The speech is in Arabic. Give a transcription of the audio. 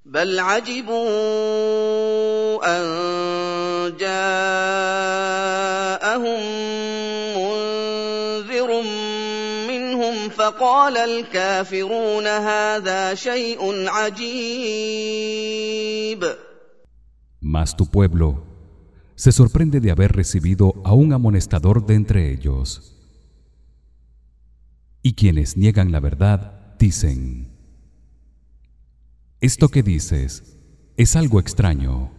بل عجبوا أن جاءهم منذر منهم فقال الكافرون هذا شيء عجيب. Mas tu pueblo se sorprende de haber recibido a un amonestador de entre ellos. Y quienes niegan la verdad dicen: esto que dices es algo extraño.